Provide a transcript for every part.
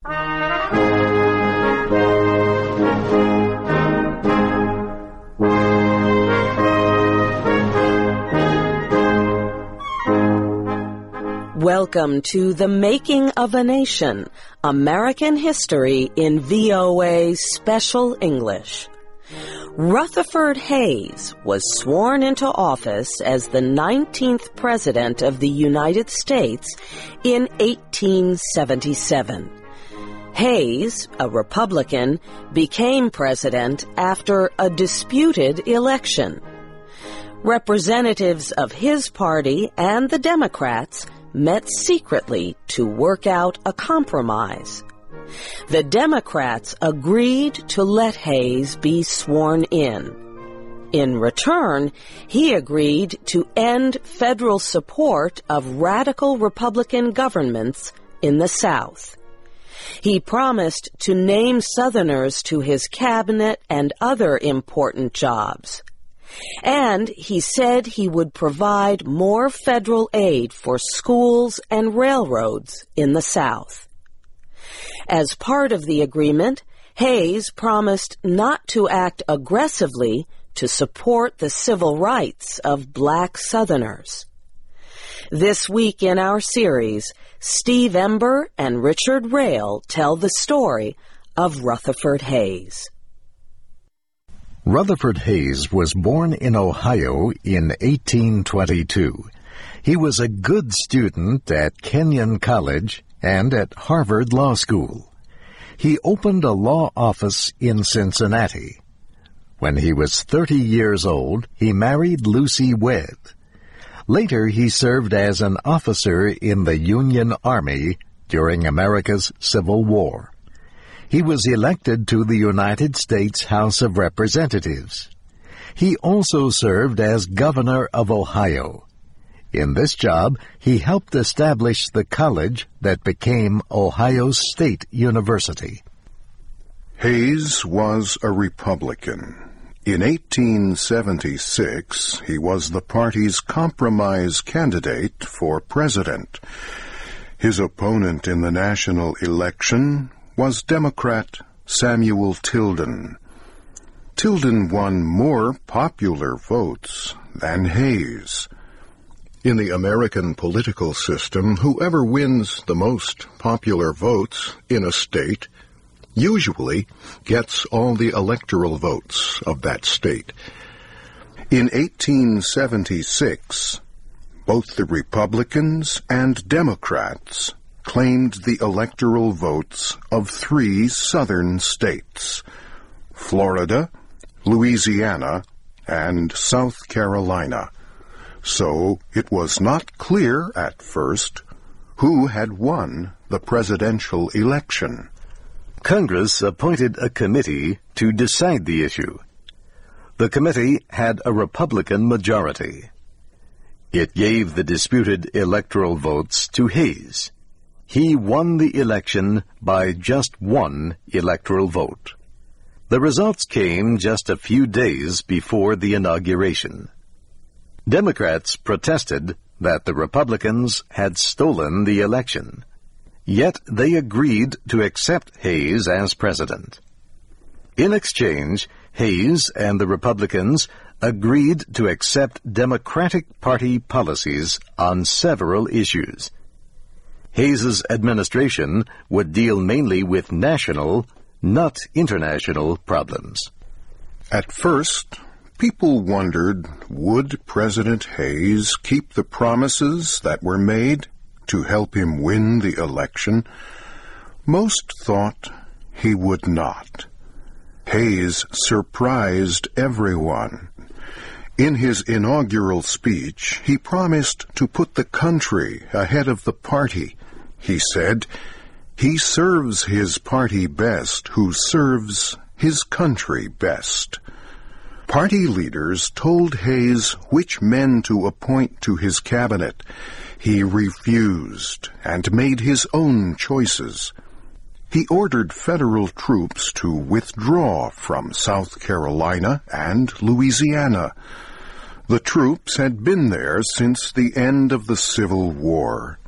Welcome to The Making of a Nation, American History in VOA Special English. Rutherford Hayes was sworn into office as the 19th President of the United States in 1877. Hayes, a Republican, became president after a disputed election. Representatives of his party and the Democrats met secretly to work out a compromise. The Democrats agreed to let Hayes be sworn in. In return, he agreed to end federal support of radical Republican governments in the South. He promised to name Southerners to his cabinet and other important jobs. And he said he would provide more federal aid for schools and railroads in the South. As part of the agreement, Hayes promised not to act aggressively to support the civil rights of black Southerners. This week in our series, Steve Ember and Richard Rail tell the story of Rutherford Hayes. Rutherford Hayes was born in Ohio in 1822. He was a good student at Kenyon College and at Harvard Law School. He opened a law office in Cincinnati. When he was 30 years old, he married Lucy Webb. Later, he served as an officer in the Union Army during America's Civil War. He was elected to the United States House of Representatives. He also served as governor of Ohio. In this job, he helped establish the college that became Ohio State University. Hayes was a Republican. In 1876, he was the party's compromise candidate for president. His opponent in the national election was Democrat Samuel Tilden. Tilden won more popular votes than Hayes. In the American political system, whoever wins the most popular votes in a state usually gets all the electoral votes of that state. In 1876, both the Republicans and Democrats claimed the electoral votes of 3 southern states, Florida, Louisiana, and South Carolina. So it was not clear at first who had won the presidential election. Congress appointed a committee to decide the issue. The committee had a Republican majority. It gave the disputed electoral votes to Hayes. He won the election by just 1 electoral vote. The results came just a few days before the inauguration. Democrats protested that the Republicans had stolen the election. Yet they agreed to accept Hayes as president. In exchange, Hayes and the Republicans agreed to accept Democratic Party policies on several issues. Hayes's administration would deal mainly with national, not international problems. At first, people wondered, would President Hayes keep the promises that were made to help him win the election? Most thought he would not. Hayes surprised everyone. In his inaugural speech, he promised to put the country ahead of the party. He said, "He serves his party best who serves his country best." Party leaders told Hayes which men to appoint to his cabinet. He refused and made his own choices. He ordered federal troops to withdraw from South Carolina and Louisiana. The troops had been there since the end of the Civil War.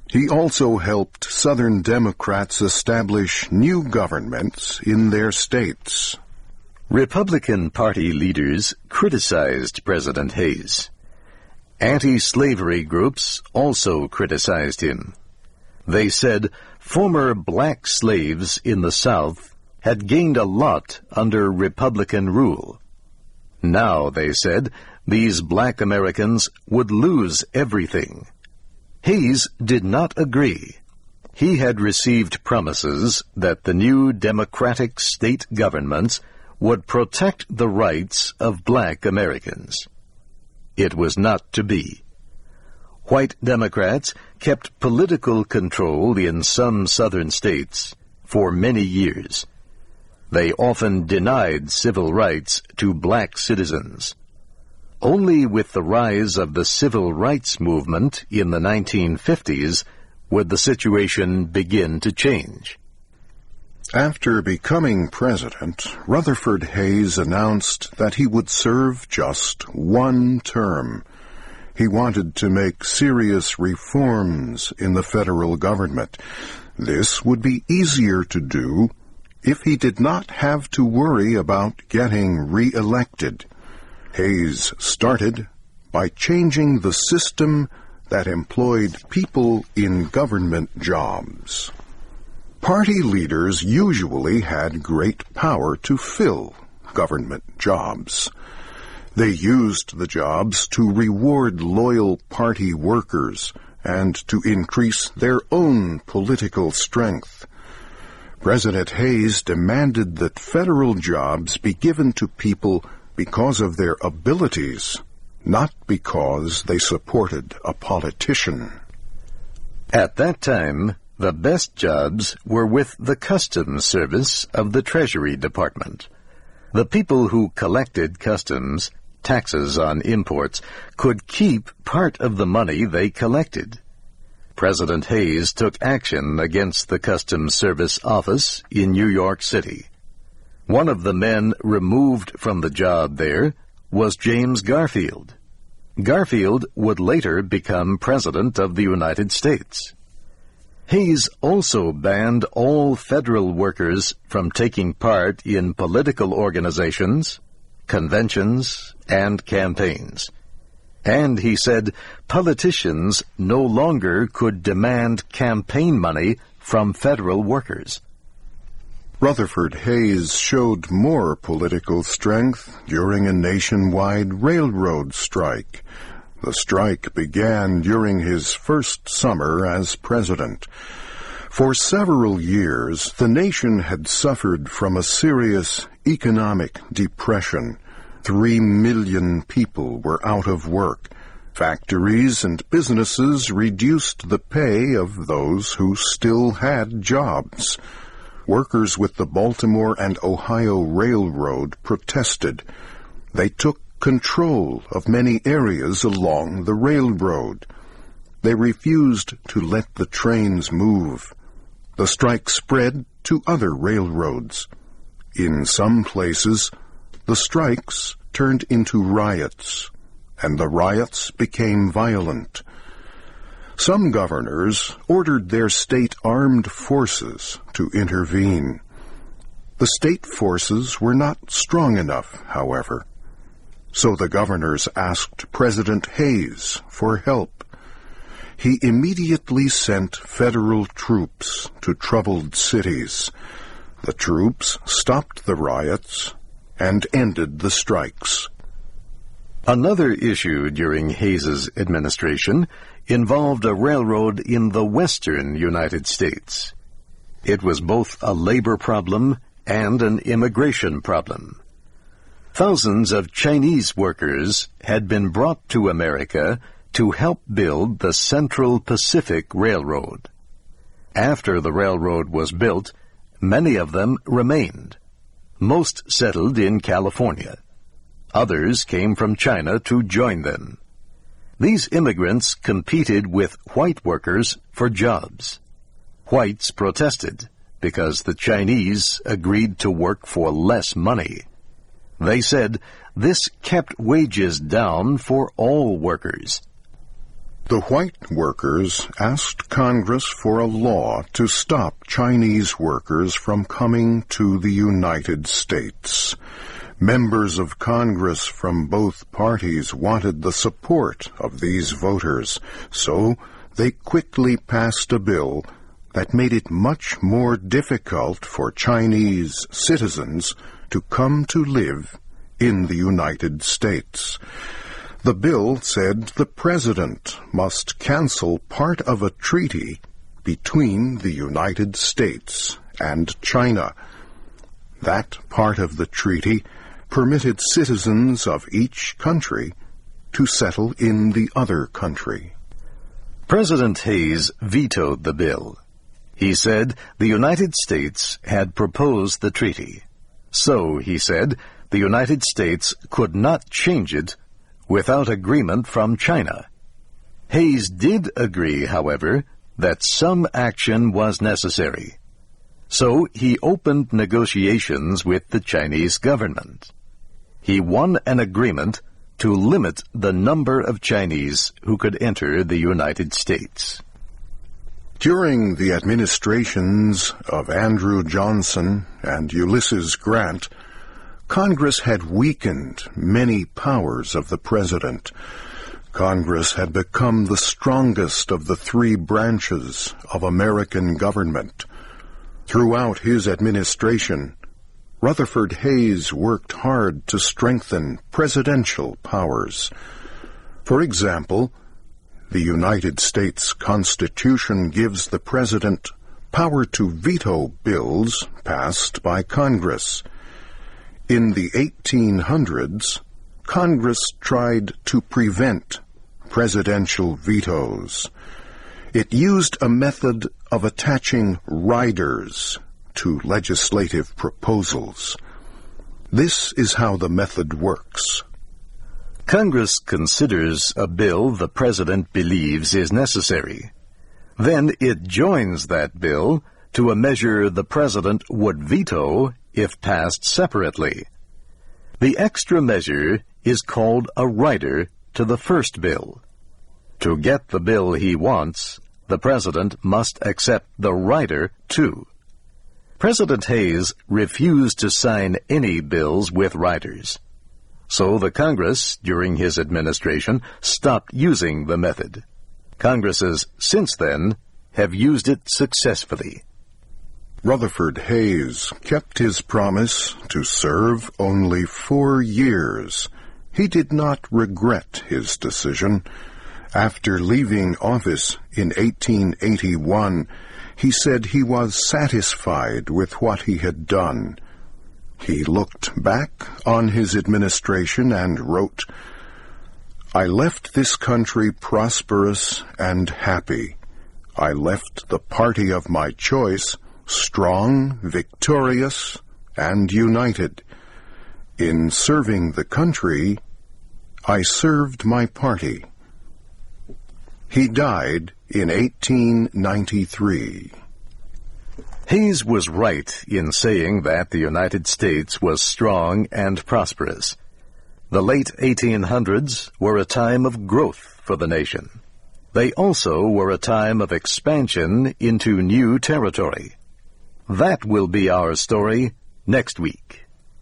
He also helped Southern Democrats establish new governments in their states. Republican Party leaders criticized President Hayes. Anti-slavery groups also criticized him. They said former black slaves in the South had gained a lot under Republican rule. Now, they said, these black Americans would lose everything. Hayes did not agree. He had received promises that the new Democratic state governments would protect the rights of black Americans. It was not to be. White Democrats kept political control in some southern states for many years. They often denied civil rights to black citizens. Only with the rise of the civil rights movement in the 1950s would the situation begin to change. After becoming president, Rutherford Hayes announced that he would serve just one term. He wanted to make serious reforms in the federal government. This would be easier to do if he did not have to worry about getting re-elected. Hayes started by changing the system that employed people in government jobs. Party leaders usually had great power to fill government jobs. They used the jobs to reward loyal party workers and to increase their own political strength. President Hayes demanded that federal jobs be given to people because of their abilities, not because they supported a politician. At that time, the best jobs were with the Customs Service of the Treasury Department. The people who collected customs, taxes on imports, could keep part of the money they collected. President Hayes took action against the Customs Service office in New York City. One of the men removed from the job there was James Garfield. Garfield would later become President of the United States. Hayes also banned all federal workers from taking part in political organizations, conventions, and campaigns. And he said politicians no longer could demand campaign money from federal workers. Rutherford Hayes showed more political strength during a nationwide railroad strike. The strike began during his first summer as president. For several years, the nation had suffered from a serious economic depression. 3 million people were out of work. Factories and businesses reduced the pay of those who still had jobs. Workers with the Baltimore and Ohio Railroad protested. They took control of many areas along the railroad. They refused to let the trains move. The strike spread to other railroads. In some places, the strikes turned into riots, and the riots became violent. Some governors ordered their state armed forces to intervene. The state forces were not strong enough, however. So the governors asked President Hayes for help. He immediately sent federal troops to troubled cities. The troops stopped the riots and ended the strikes. Another issue during Hayes's administration involved a railroad in the western United States. It was both a labor problem and an immigration problem. Thousands of Chinese workers had been brought to America to help build the Central Pacific Railroad. After the railroad was built, many of them remained. Most settled in California. Others came from China to join them. These immigrants competed with white workers for jobs. Whites protested because the Chinese agreed to work for less money. They said this kept wages down for all workers. The white workers asked Congress for a law to stop Chinese workers from coming to the United States. Members of Congress from both parties wanted the support of these voters, so they quickly passed a bill that made it much more difficult for Chinese citizens to come to live in the United States. The bill said the president must cancel part of a treaty between the United States and China. That part of the treaty permitted citizens of each country to settle in the other country. President Hayes vetoed the bill. He said the United States had proposed the treaty. So, he said, the United States could not change it without agreement from China. Hayes did agree, however, that some action was necessary. So he opened negotiations with the Chinese government. He won an agreement to limit the number of Chinese who could enter the United States. During the administrations of Andrew Johnson and Ulysses Grant, Congress had weakened many powers of the president. Congress had become the strongest of the three branches of American government. Throughout his administration, Rutherford Hayes worked hard to strengthen presidential powers. For example, the United States Constitution gives the president power to veto bills passed by Congress. In the 1800s, Congress tried to prevent presidential vetoes. It used a method of attaching riders to legislative proposals. This is how the method works. Congress considers a bill the president believes is necessary. Then it joins that bill to a measure the president would veto if passed separately. The extra measure is called a rider to the first bill. To get the bill he wants, the president must accept the rider too. President Hayes refused to sign any bills with riders. So the Congress, during his administration, stopped using the method. Congresses since then have used it successfully. Rutherford Hayes kept his promise to serve only 4 years. He did not regret his decision. After leaving office in 1881, he said he was satisfied with what he had done. He looked back on his administration and wrote, "I left this country prosperous and happy. I left the party of my choice strong, victorious, and united. In serving the country, I served my party." He died in 1893. Hayes was right in saying that the United States was strong and prosperous. The late 1800s were a time of growth for the nation. They also were a time of expansion into new territory. That will be our story next week.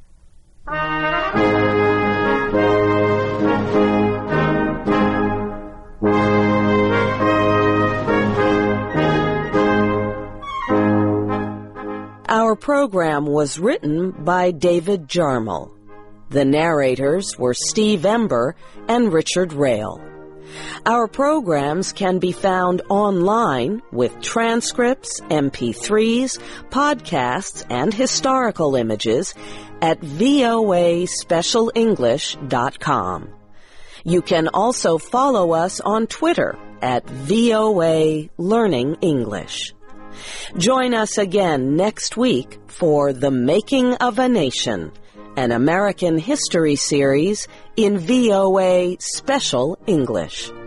Our program was written by David Jarmel. The narrators were Steve Ember and Richard Rail. Our programs can be found online with transcripts, MP3s, podcasts, and historical images at voaspecialenglish.com. You can also follow us on Twitter at VOA Learning English. Join us again next week for The Making of a Nation, an American history series in VOA Special English.